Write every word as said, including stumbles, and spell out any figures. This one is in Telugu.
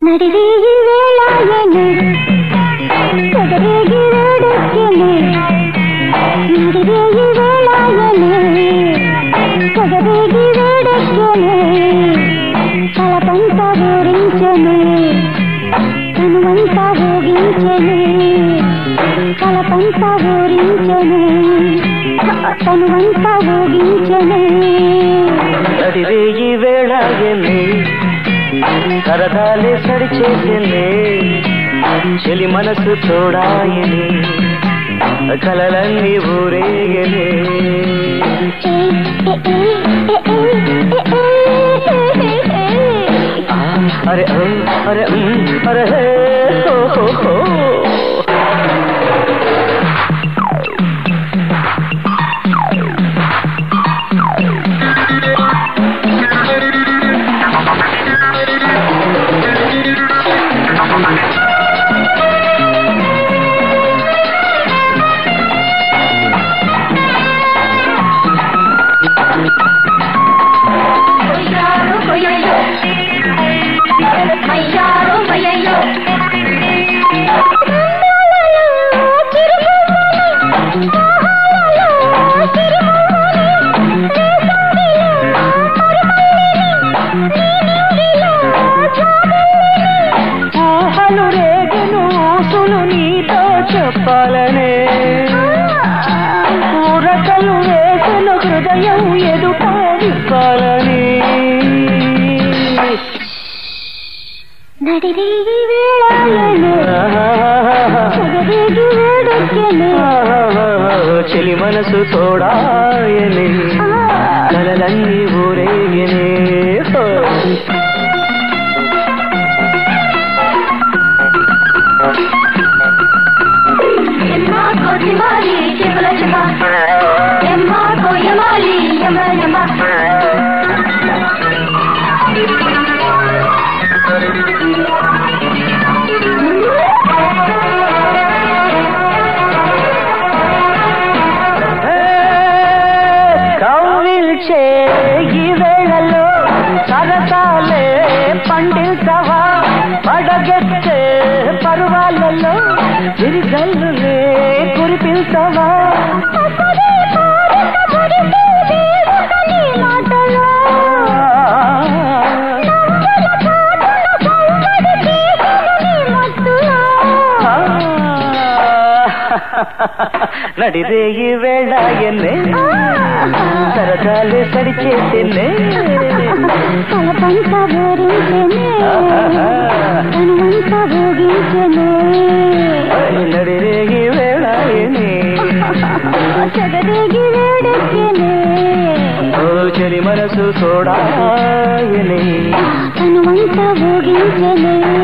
నడిరేగి వేళాయనే చెదరేగి వేడెక్కనే నడిరేగి వేళాయనే చెదరేగి వేడెక్కనే కలపంతా ఊరించనే తనువంతా ఊగించనే కలపంతా ఊరించనే తనువంతా ఊగించనే నడిరేగి వేళాయనే సరదాలే సడి చేసేనే చెలి మనసు తోడాయనే కలలన్నీ ఊరేగనే అరే అరే అరే హో చెప్పాలనే ఊరకలు వేసిన హృదయం ఎదుట విప్పాలని నడిరేగి వేళాయనే చెదరేగి వేడెక్కనే చెలి మనసు తోడాయనే కలలన్నీ ఊరేగనే Yamali, Yamala, Yamala, Yamako, Yamali, Yamala, Yamala. కౌగిల్చే ఈ వేళలో సరసాలే పండిల్చవా పడగెత్తే పర్వాలలో గిరిజల్లులే కురిపిల్చవా నడిరేగి వేళాయనే సరదాలే సడి చేసేనే కలపంతా ఊరించనే తనువంతా ఊగించనే నడిరేగి వేళాయనే చెదరేగి వేడెక్కనే చెలి మనసు తోడాయనే తనువంతా ఊగించనే